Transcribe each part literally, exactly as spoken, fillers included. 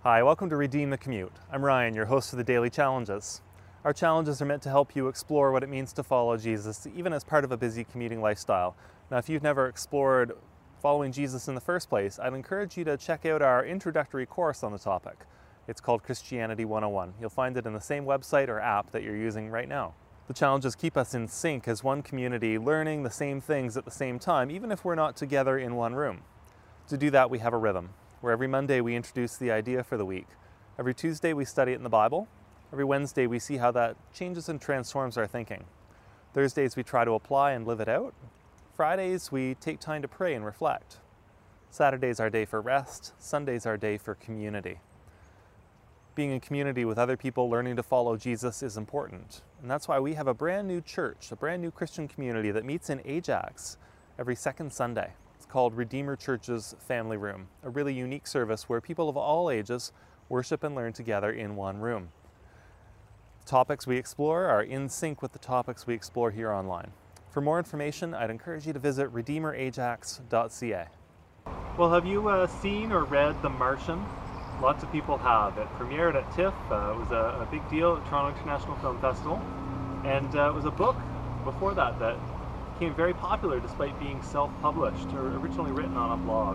Hi, welcome to Redeem the Commute. I'm Ryan, your host of the Daily Challenges. Our challenges are meant to help you explore what it means to follow Jesus, even as part of a busy commuting lifestyle. Now, if you've never explored following Jesus in the first place, I'd encourage you to check out our introductory course on the topic. It's called Christianity one oh one. You'll find it in the same website or app that you're using right now. The challenges keep us in sync as one community, learning the same things at the same time, even if we're not together in one room. To do that, we have a rhythm, where every Monday we introduce the idea for the week. Every Tuesday we study it in the Bible. Every Wednesday we see how that changes and transforms our thinking. Thursdays we try to apply and live it out. Fridays we take time to pray and reflect. Saturday's our day for rest. Sunday's our day for community. Being in community with other people learning to follow Jesus is important. And that's why we have a brand new church, a brand new Christian community that meets in Ajax every second Sunday. Called Redeemer Church's Family Room, a really unique service where people of all ages worship and learn together in one room. The topics we explore are in sync with the topics we explore here online. For more information, I'd encourage you to visit redeemer ajax dot c a. Well, have you uh, seen or read The Martian? Lots of people have. It premiered at TIFF. Uh, it was a, a big deal at Toronto International Film Festival. And uh, it was a book before that that became very popular despite being self-published or originally written on a blog.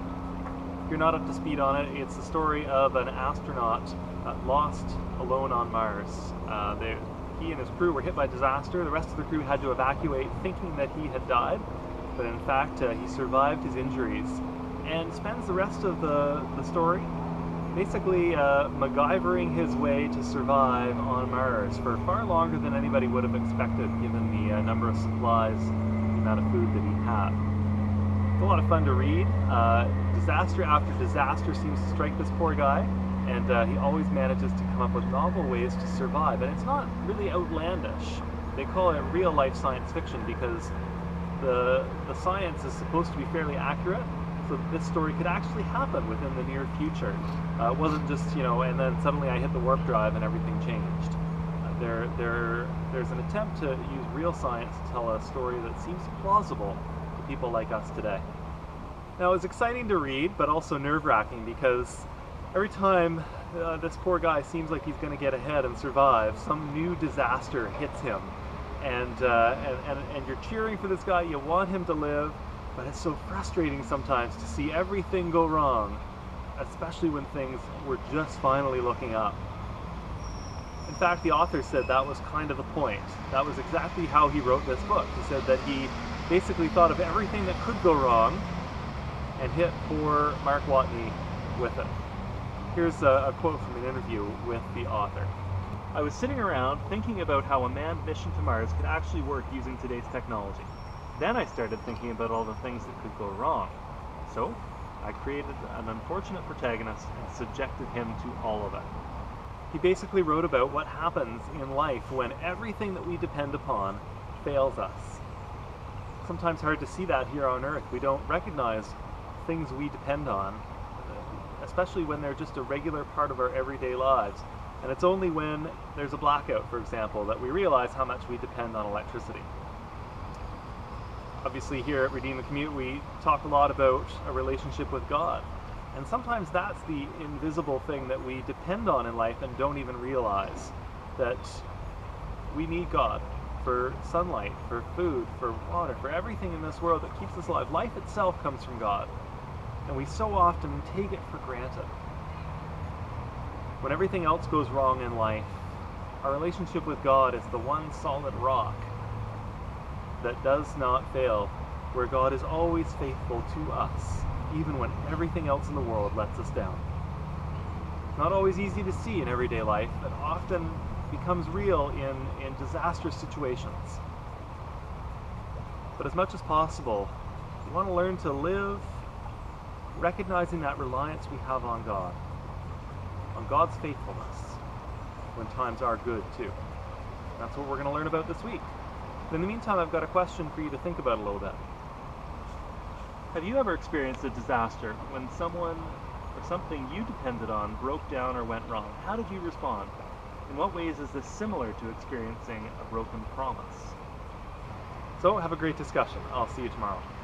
If you're not up to speed on it, it's the story of an astronaut uh, lost alone on Mars. Uh, they, he and his crew were hit by disaster. The rest of the crew had to evacuate thinking that he had died, but in fact uh, he survived his injuries and spends the rest of the, the story basically uh, MacGyvering his way to survive on Mars for far longer than anybody would have expected, given the uh, number of supplies, the amount of food that he had. It's a lot of fun to read. Uh, disaster after disaster seems to strike this poor guy, and uh, he always manages to come up with novel ways to survive. And it's not really outlandish. They call it real-life science fiction because the, the science is supposed to be fairly accurate, so that this story could actually happen within the near future. Uh, it wasn't just, you know, and then suddenly I hit the warp drive and everything changed. Uh, there, there, there's an attempt to use real science to tell a story that seems plausible to people like us today. Now, it's exciting to read, but also nerve-wracking because every time uh, this poor guy seems like he's going to get ahead and survive, some new disaster hits him. And, uh, and, and, and you're cheering for this guy, you want him to live, but it's so frustrating sometimes to see everything go wrong, especially when things were just finally looking up. In fact, the author said that was kind of the point. That was exactly how he wrote this book. He said that he basically thought of everything that could go wrong and hit poor Mark Watney with it. Here's a, a quote from an interview with the author. "I was sitting around thinking about how a manned mission to Mars could actually work using today's technology. Then I started thinking about all the things that could go wrong. So I created an unfortunate protagonist and subjected him to all of it." He basically wrote about what happens in life when everything that we depend upon fails us. Sometimes hard to see that here on Earth. We don't recognize things we depend on, especially when they're just a regular part of our everyday lives. And it's only when there's a blackout, for example, that we realize how much we depend on electricity. Obviously here at Redeem the Commute we talk a lot about a relationship with God. And sometimes that's the invisible thing that we depend on in life and don't even realize. That we need God for sunlight, for food, for water, for everything in this world that keeps us alive. Life itself comes from God. And we so often take it for granted. When everything else goes wrong in life, our relationship with God is the one solid rock that does not fail, where God is always faithful to us, even when everything else in the world lets us down. It's not always easy to see in everyday life, but often becomes real in, in disastrous situations. But as much as possible, we want to learn to live recognizing that reliance we have on God, on God's faithfulness, when times are good too. That's what we're going to learn about this week. In the meantime, I've got a question for you to think about a little bit. Have you ever experienced a disaster when someone or something you depended on broke down or went wrong? How did you respond? In what ways is this similar to experiencing a broken promise? So, have a great discussion. I'll see you tomorrow.